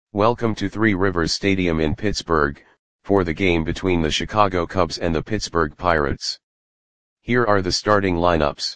Welcome to Three Rivers Stadium in Pittsburgh, for the game between the Chicago Cubs and the Pittsburgh Pirates. Here are the starting lineups.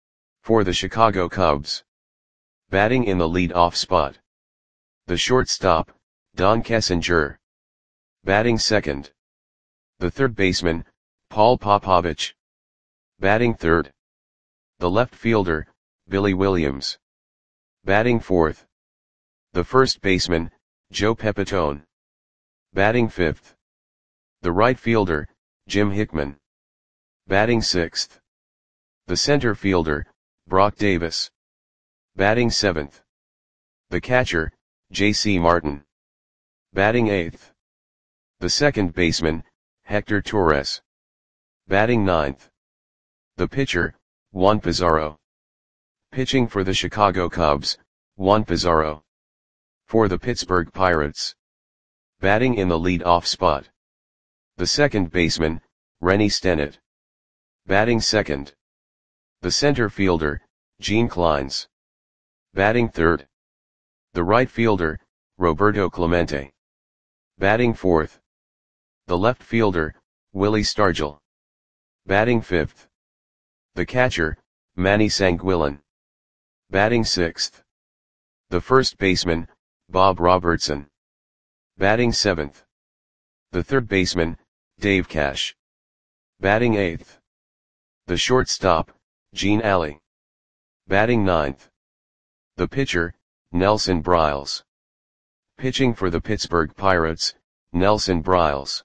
For the Chicago Cubs. Batting in the lead-off spot. The shortstop, Don Kessinger. Batting second. The third baseman, Paul Popovich. Batting third. The left fielder, Billy Williams. Batting fourth. The first baseman, Joe Pepitone. Batting fifth. The right fielder, Jim Hickman. Batting sixth. The center fielder, Brock Davis. Batting seventh. The catcher, J.C. Martin. Batting eighth. The second baseman, Hector Torres. Batting ninth. The pitcher, Juan Pizarro. Pitching for the Chicago Cubs, Juan Pizarro. For the Pittsburgh Pirates. Batting in the lead-off spot. The second baseman, Rennie Stennett. Batting second. The center fielder, Gene Clines. Batting third. The right fielder, Roberto Clemente. Batting fourth. The left fielder, Willie Stargell. Batting fifth. The catcher, Manny Sanguillen. Batting sixth. The first baseman, Bob Robertson. Batting seventh. The third baseman, Dave Cash. Batting eighth. The shortstop, Gene Alley. Batting ninth. The pitcher, Nelson Briles. Pitching for the Pittsburgh Pirates, Nelson Briles.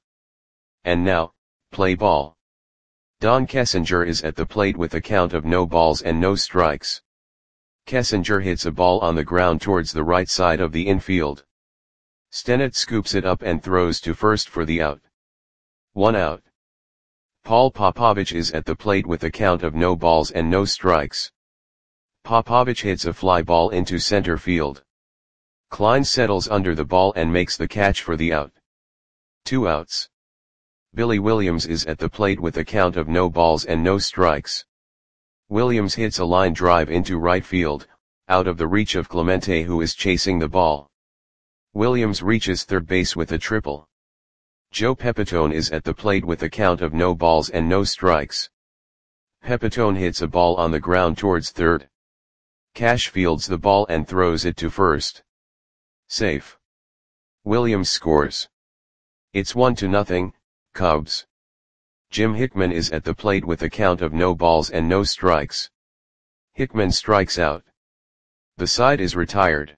And now, play ball. Don Kessinger is at the plate with a count of no balls and no strikes. Kessinger hits a ball on the ground towards the right side of the infield. Stennett scoops it up and throws to first for the out. 1 out. Paul Popovich is at the plate with a count of no balls and no strikes. Popovich hits a fly ball into center field. Clines settles under the ball and makes the catch for the out. 2 outs. Billy Williams is at the plate with a count of no balls and no strikes. Williams hits a line drive into right field, out of the reach of Clemente, who is chasing the ball. Williams reaches third base with a triple. Joe Pepitone is at the plate with a count of no balls and no strikes. Pepitone hits a ball on the ground towards third. Cash fields the ball and throws it to first. Safe. Williams scores. It's 1-0, Cubs. Jim Hickman is at the plate with a count of no balls and no strikes. Hickman strikes out. The side is retired.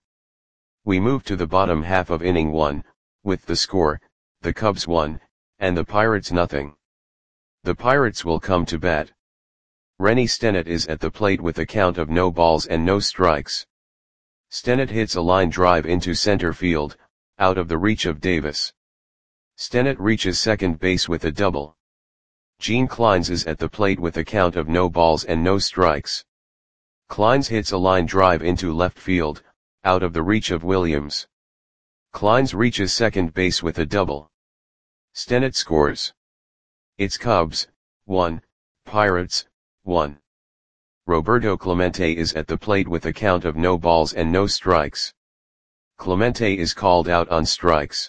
We move to the bottom half of inning 1, with the score, the Cubs 1, and the Pirates 0. The Pirates will come to bat. Rennie Stennett is at the plate with a count of no balls and no strikes. Stennett hits a line drive into center field, out of the reach of Davis. Stennett reaches second base with a double. Gene Clines is at the plate with a count of no balls and no strikes. Clines hits a line drive into left field, out of the reach of Williams. Clines reaches second base with a double. Stennett scores. It's Cubs 1, Pirates 1. Roberto Clemente is at the plate with a count of no balls and no strikes. Clemente is called out on strikes.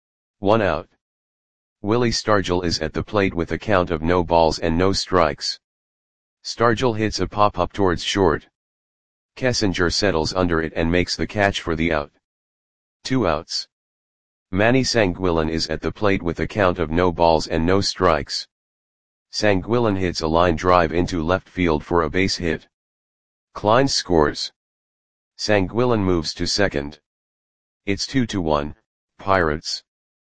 1 out. Willie Stargell is at the plate with a count of no balls and no strikes. Stargell hits a pop-up towards short. Kessinger settles under it and makes the catch for the out. 2 outs. Manny Sanguillen is at the plate with a count of no balls and no strikes. Sanguillen hits a line drive into left field for a base hit. Clines scores. Sanguillen moves to second. It's 2-1, Pirates.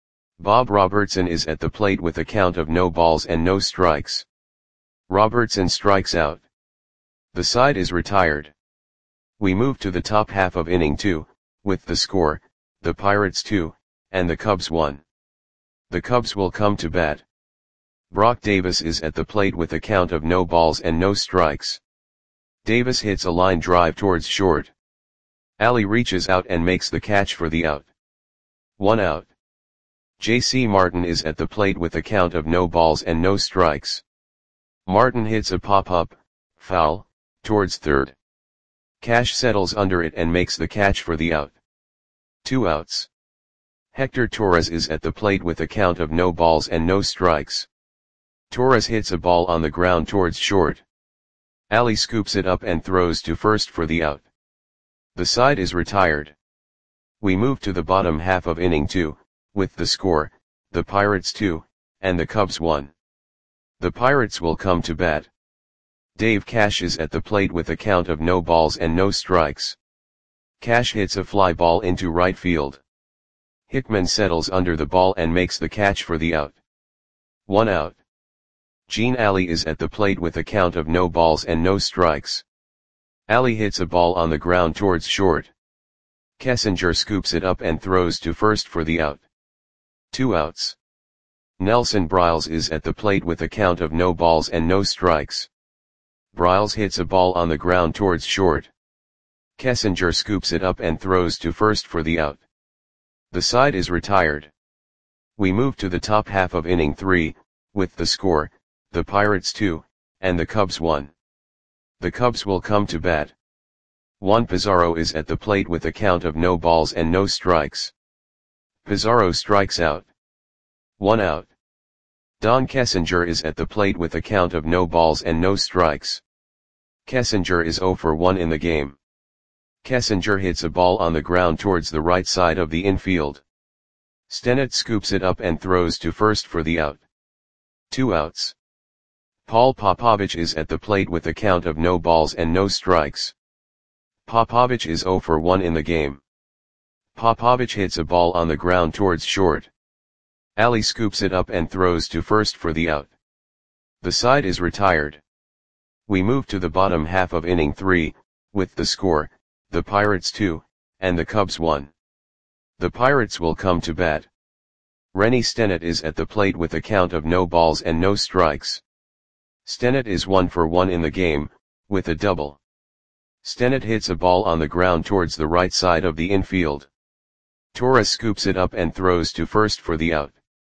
Bob Robertson is at the plate with a count of no balls and no strikes. Robertson strikes out. The side is retired. We move to the top half of inning 2, with the score, the Pirates 2, and the Cubs 1. The Cubs will come to bat. Brock Davis is at the plate with a count of no balls and no strikes. Davis hits a line drive towards short. Alley reaches out and makes the catch for the out. 1 out. J.C. Martin is at the plate with a count of no balls and no strikes. Martin hits a pop-up, foul, towards third. Cash settles under it and makes the catch for the out. 2 outs. Hector Torres is at the plate with a count of no balls and no strikes. Torres hits a ball on the ground towards short. Ali scoops it up and throws to first for the out. The side is retired. We move to the bottom half of inning 2, with the score, the Pirates 2, and the Cubs 1. The Pirates will come to bat. Dave Cash is at the plate with a count of no balls and no strikes. Cash hits a fly ball into right field. Hickman settles under the ball and makes the catch for the out. 1 out. Gene Ali is at the plate with a count of no balls and no strikes. Ali hits a ball on the ground towards short. Kessinger scoops it up and throws to first for the out. 2 outs. Nelson Briles is at the plate with a count of no balls and no strikes. Briles hits a ball on the ground towards short. Kessinger scoops it up and throws to first for the out. The side is retired. We move to the top half of inning 3, with the score, the Pirates 2, and the Cubs 1. The Cubs will come to bat. Juan Pizarro is at the plate with a count of no balls and no strikes. Pizarro strikes out. 1 out. Don Kessinger is at the plate with a count of no balls and no strikes. Kessinger is 0 for 1 in the game. Kessinger hits a ball on the ground towards the right side of the infield. Stennett scoops it up and throws to first for the out. 2 outs. Paul Popovich is at the plate with a count of no balls and no strikes. Popovich is 0 for 1 in the game. Popovich hits a ball on the ground towards short. Ali scoops it up and throws to first for the out. The side is retired. We move to the bottom half of inning 3, with the score, the Pirates 2, and the Cubs 1. The Pirates will come to bat. Rennie Stennett is at the plate with a count of no balls and no strikes. Stennett is 1 for 1 in the game, with a double. Stennett hits a ball on the ground towards the right side of the infield. Torres scoops it up and throws to first for the out.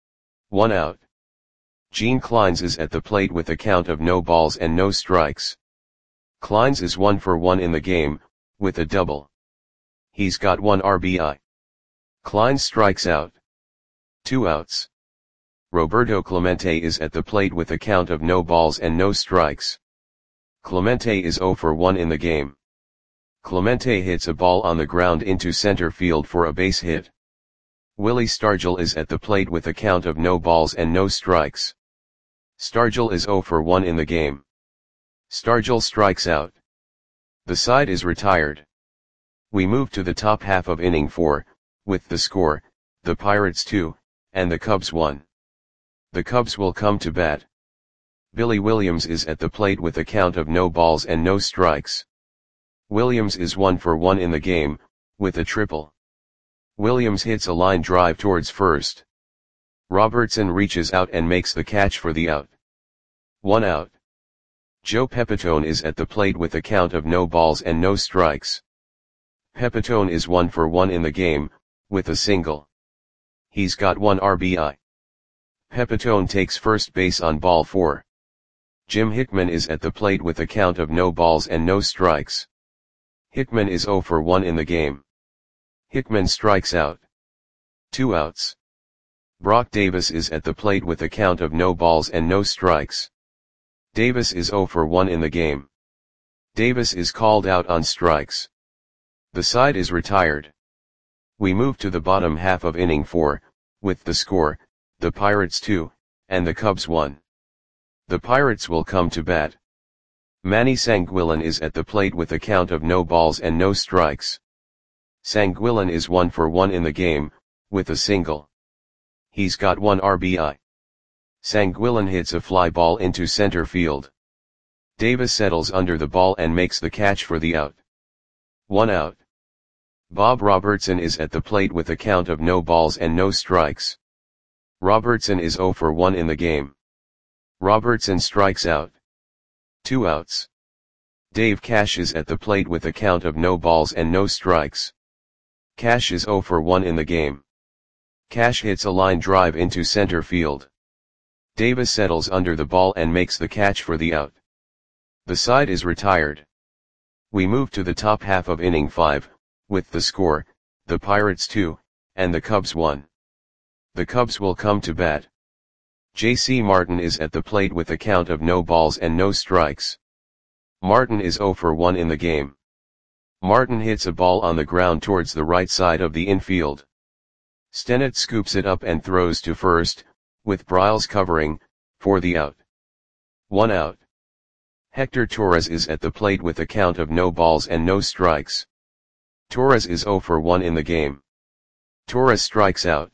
1 out. Gene Clines is at the plate with a count of no balls and no strikes. Clines is 1 for 1 in the game, with a double. He's got 1 RBI. Clines strikes out. 2 outs. Roberto Clemente is at the plate with a count of no balls and no strikes. Clemente is 0 for 1 in the game. Clemente hits a ball on the ground into center field for a base hit. Willie Stargell is at the plate with a count of no balls and no strikes. Stargell is 0 for 1 in the game. Stargell strikes out. The side is retired. We move to the top half of inning 4, with the score, the Pirates 2, and the Cubs 1. The Cubs will come to bat. Billy Williams is at the plate with a count of no balls and no strikes. Williams is 1 for 1 in the game, with a triple. Williams hits a line drive towards first. Robertson reaches out and makes the catch for the out. 1 out. Joe Pepitone is at the plate with a count of no balls and no strikes. Pepitone is 1 for 1 in the game, with a single. He's got 1 RBI. Pepitone takes first base on ball 4. Jim Hickman is at the plate with a count of no balls and no strikes. Hickman is 0 for 1 in the game. Hickman strikes out. 2 outs. Brock Davis is at the plate with a count of no balls and no strikes. Davis is 0 for 1 in the game. Davis is called out on strikes. The side is retired. We move to the bottom half of inning 4, with the score, the Pirates 2, and the Cubs 1. The Pirates will come to bat. Manny Sanguillen is at the plate with a count of no balls and no strikes. Sanguillen is 1 for 1 in the game, with a single. He's got 1 RBI. Sanguillen hits a fly ball into center field. Davis settles under the ball and makes the catch for the out. 1 out. Bob Robertson is at the plate with a count of no balls and no strikes. Robertson is 0 for 1 in the game. Robertson strikes out. 2 outs. Dave Cash is at the plate with a count of no balls and no strikes. Cash is 0 for 1 in the game. Cash hits a line drive into center field. Davis settles under the ball and makes the catch for the out. The side is retired. We move to the top half of inning 5, with the score, the Pirates 2, and the Cubs won. The Cubs will come to bat. J.C. Martin is at the plate with a count of no balls and no strikes. Martin is 0 for 1 in the game. Martin hits a ball on the ground towards the right side of the infield. Stennett scoops it up and throws to first, with Briles covering, for the out. 1 out. Hector Torres is at the plate with a count of no balls and no strikes. Torres is 0 for 1 in the game. Torres strikes out.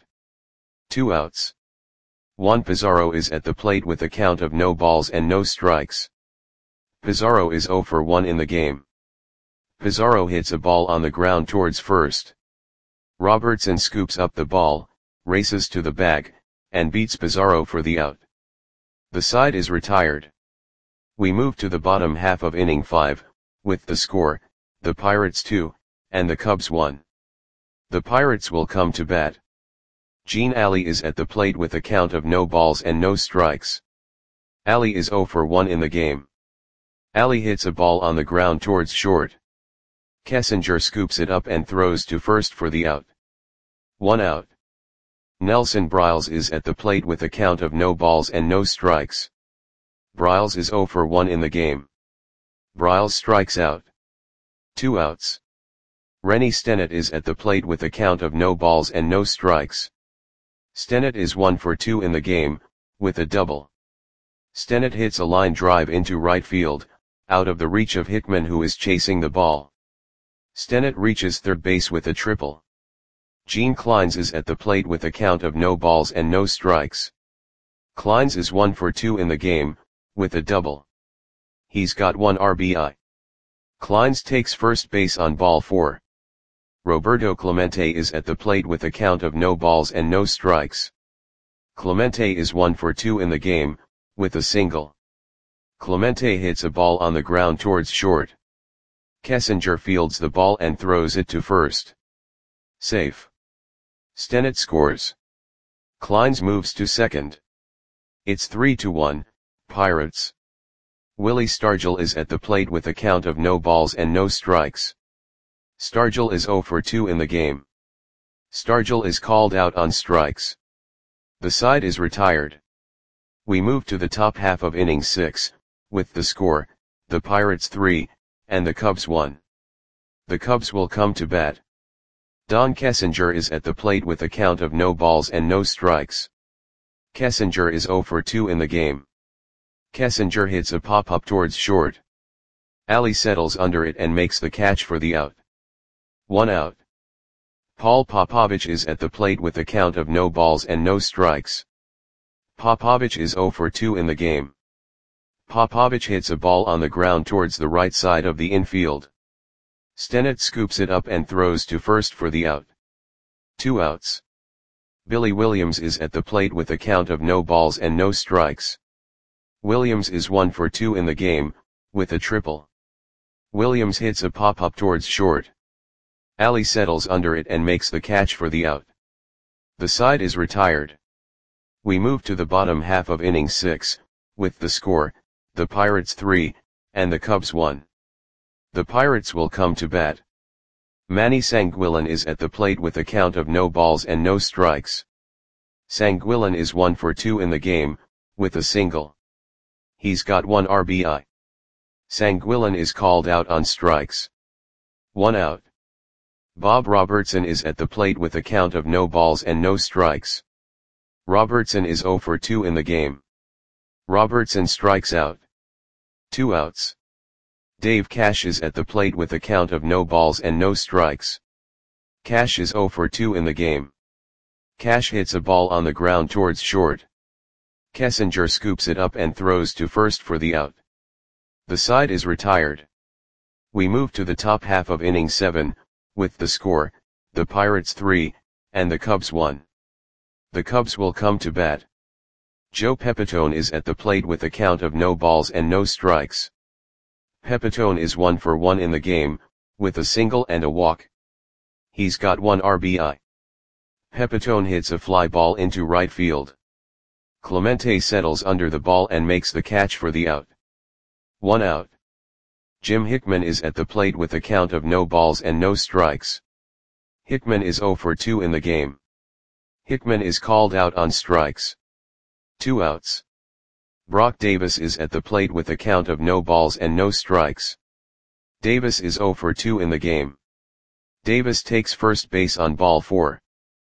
2 outs. Juan Pizarro is at the plate with a count of no balls and no strikes. Pizarro is 0 for 1 in the game. Pizarro hits a ball on the ground towards first. Robertson scoops up the ball, races to the bag, and beats Pizarro for the out. The side is retired. We move to the bottom half of inning 5, with the score, the Pirates 2, and the Cubs 1. The Pirates will come to bat. Gene Alley is at the plate with a count of no balls and no strikes. Alley is 0 for 1 in the game. Alley hits a ball on the ground towards short. Kessinger scoops it up and throws to first for the out. 1 out. Nelson Briles is at the plate with a count of no balls and no strikes. Briles is 0 for 1 in the game. Briles strikes out. 2 outs. Rennie Stennett is at the plate with a count of no balls and no strikes. Stennett is 1 for 2 in the game, with a double. Stennett hits a line drive into right field, out of the reach of Hickman, who is chasing the ball. Stennett reaches third base with a triple. Gene Clines is at the plate with a count of no balls and no strikes. Clines is 1 for 2 in the game, with a double. He's got 1 RBI. Clines takes first base on ball 4. Roberto Clemente is at the plate with a count of no balls and no strikes. Clemente is 1 for 2 in the game, with a single. Clemente hits a ball on the ground towards short. Kessinger fields the ball and throws it to first. Safe. Stennett scores. Clines moves to second. It's 3-1, Pirates. Willie Stargell is at the plate with a count of no balls and no strikes. Stargell is 0 for 2 in the game. Stargell is called out on strikes. The side is retired. We move to the top half of inning 6, with the score, the Pirates 3, and the Cubs 1. The Cubs will come to bat. Don Kessinger is at the plate with a count of no balls and no strikes. Kessinger is 0 for 2 in the game. Kessinger hits a pop-up towards short. Alley settles under it and makes the catch for the out. 1 out. Paul Popovich is at the plate with a count of no balls and no strikes. Popovich is 0 for 2 in the game. Popovich hits a ball on the ground towards the right side of the infield. Stennett scoops it up and throws to first for the out. 2 outs. Billy Williams is at the plate with a count of no balls and no strikes. Williams is 1 for 2 in the game, with a triple. Williams hits a pop-up towards short. Alley settles under it and makes the catch for the out. The side is retired. We move to the bottom half of inning 6, with the score, the Pirates 3, and the Cubs 1. The Pirates will come to bat. Manny Sanguillen is at the plate with a count of no balls and no strikes. Sanguillen is 1 for 2 in the game, with a single. He's got 1 RBI. Sanguillen is called out on strikes. 1 out. Bob Robertson is at the plate with a count of no balls and no strikes. Robertson is 0 for 2 in the game. Robertson strikes out. 2 outs. Dave Cash is at the plate with a count of no balls and no strikes. Cash is 0 for 2 in the game. Cash hits a ball on the ground towards short. Kessinger scoops it up and throws to first for the out. The side is retired. We move to the top half of inning 7, with the score, the Pirates 3, and the Cubs 1. The Cubs will come to bat. Joe Pepitone is at the plate with a count of no balls and no strikes. Pepitone is 1 for 1 in the game, with a single and a walk. He's got 1 RBI. Pepitone hits a fly ball into right field. Clemente settles under the ball and makes the catch for the out. 1 out. Jim Hickman is at the plate with a count of no balls and no strikes. Hickman is 0 for 2 in the game. Hickman is called out on strikes. 2 outs. Brock Davis is at the plate with a count of no balls and no strikes. Davis is 0 for 2 in the game. Davis takes first base on ball 4.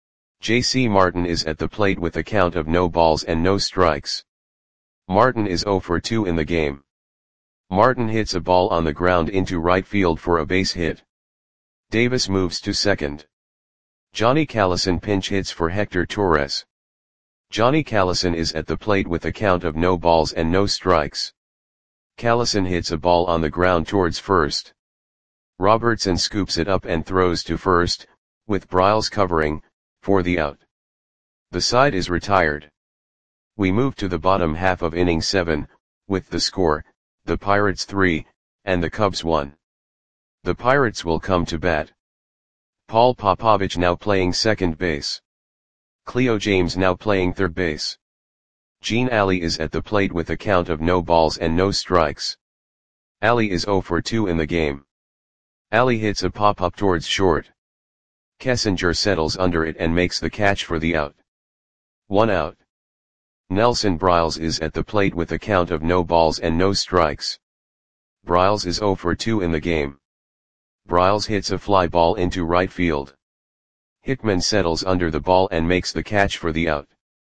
J.C. Martin is at the plate with a count of no balls and no strikes. Martin is 0 for 2 in the game. Martin hits a ball on the ground into right field for a base hit. Davis moves to second. Johnny Callison pinch hits for Hector Torres. Johnny Callison is at the plate with a count of no balls and no strikes. Callison hits a ball on the ground towards first. Robertson scoops it up and throws to first, with Briles covering, for the out. The side is retired. We move to the bottom half of inning 7, with the score, the Pirates 3, and the Cubs 1. The Pirates will come to bat. Paul Popovich now playing second base. Cleo James now playing third base. Gene Alley is at the plate with a count of no balls and no strikes. Alley is 0 for 2 in the game. Alley hits a pop-up towards short. Kessinger settles under it and makes the catch for the out. 1 out. Nelson Briles is at the plate with a count of no balls and no strikes. Briles is 0 for 2 in the game. Briles hits a fly ball into right field. Hickman settles under the ball and makes the catch for the out.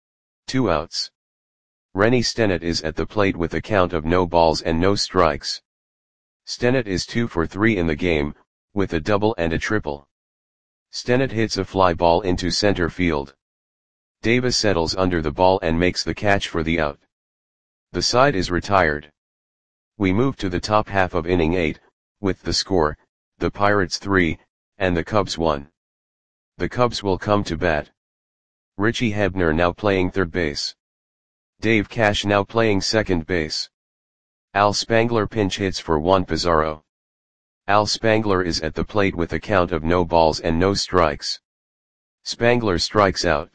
2 outs. Rennie Stennett is at the plate with a count of no balls and no strikes. Stennett is 2 for 3 in the game, with a double and a triple. Stennett hits a fly ball into center field. Davis settles under the ball and makes the catch for the out. The side is retired. We move to the top half of inning 8, with the score, the Pirates 3, and the Cubs 1. The Cubs will come to bat. Richie Hebner now playing third base. Dave Cash now playing second base. Al Spangler pinch hits for Juan Pizarro. Al Spangler is at the plate with a count of no balls and no strikes. Spangler strikes out.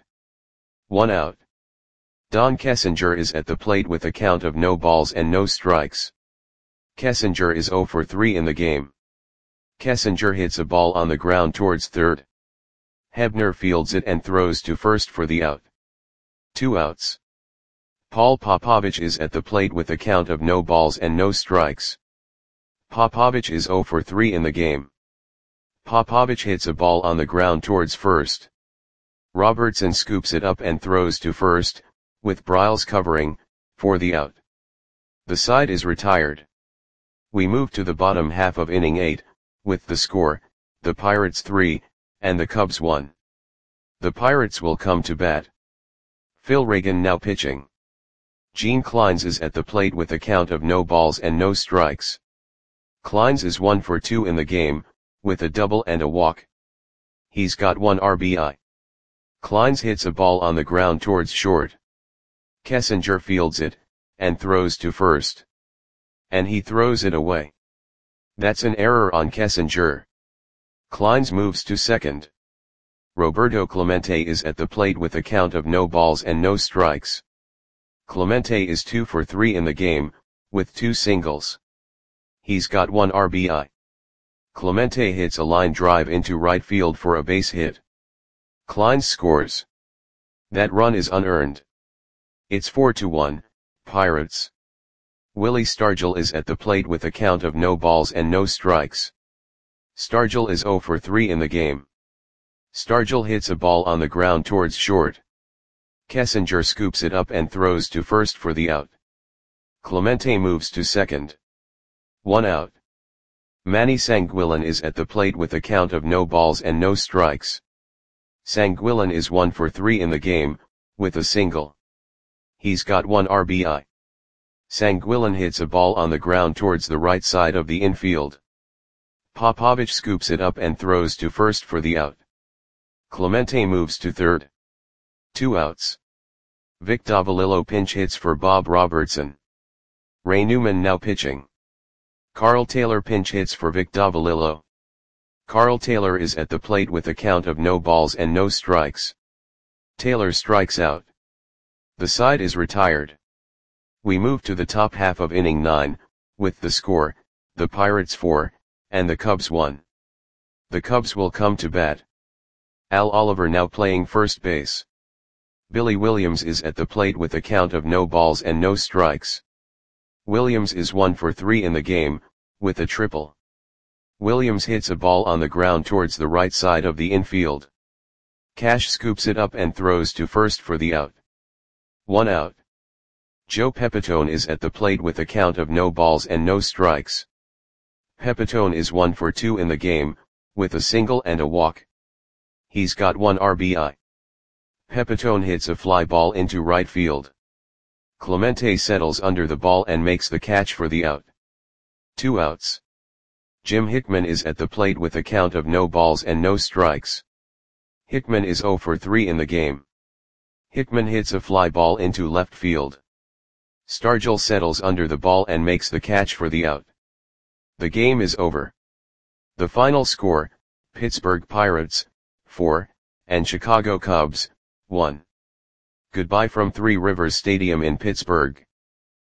1 out. Don Kessinger is at the plate with a count of no balls and no strikes. Kessinger is 0 for 3 in the game. Kessinger hits a ball on the ground towards third. Hebner fields it and throws to first for the out. 2 outs. Paul Popovich is at the plate with a count of no balls and no strikes. Popovich is 0 for 3 in the game. Popovich hits a ball on the ground towards first. Robertson scoops it up and throws to first, with Briles covering, for the out. The side is retired. We move to the bottom half of inning 8, with the score, the Pirates 3, and the Cubs 1. The Pirates will come to bat. Phil Reagan now pitching. Gene Clines is at the plate with a count of no balls and no strikes. Clines is 1 for 2 in the game, with a double and a walk. He's got 1 RBI. Clines hits a ball on the ground towards short. Kessinger fields it, and throws to first. And he throws it away. That's an error on Kessinger. Clines moves to second. Roberto Clemente is at the plate with a count of no balls and no strikes. Clemente is 2 for 3 in the game, with 2 singles. He's got 1 RBI. Clemente hits a line drive into right field for a base hit. Clines scores. That run is unearned. It's 4-1, Pirates. Willie Stargell is at the plate with a count of no balls and no strikes. Stargell is 0 for 3 in the game. Stargell hits a ball on the ground towards short. Kessinger scoops it up and throws to first for the out. Clemente moves to second. 1 out. Manny Sanguillen is at the plate with a count of no balls and no strikes. Sanguillen is 1 for 3 in the game, with a single. He's got 1 RBI. Sanguillen hits a ball on the ground towards the right side of the infield. Popovich scoops it up and throws to first for the out. Clemente moves to third. 2 outs. Vic Davalillo pinch hits for Bob Robertson. Ray Newman now pitching. Carl Taylor pinch hits for Vic Davalillo. Carl Taylor is at the plate with a count of no balls and no strikes. Taylor strikes out. The side is retired. We move to the top half of inning 9, with the score, the Pirates 4, and the Cubs 1. The Cubs will come to bat. Al Oliver now playing first base. Billy Williams is at the plate with a count of no balls and no strikes. Williams is 1 for 3 in the game, with a triple. Williams hits a ball on the ground towards the right side of the infield. Cash scoops it up and throws to first for the out. 1 out. Joe Pepitone is at the plate with a count of no balls and no strikes. Pepitone is 1 for 2 in the game, with a single and a walk. He's got 1 RBI. Pepitone hits a fly ball into right field. Clemente settles under the ball and makes the catch for the out. 2 outs. Jim Hickman is at the plate with a count of no balls and no strikes. Hickman is 0 for 3 in the game. Hickman hits a fly ball into left field. Stargell settles under the ball and makes the catch for the out. The game is over. The final score, Pittsburgh Pirates, 4, and Chicago Cubs, 1. Goodbye from Three Rivers Stadium in Pittsburgh.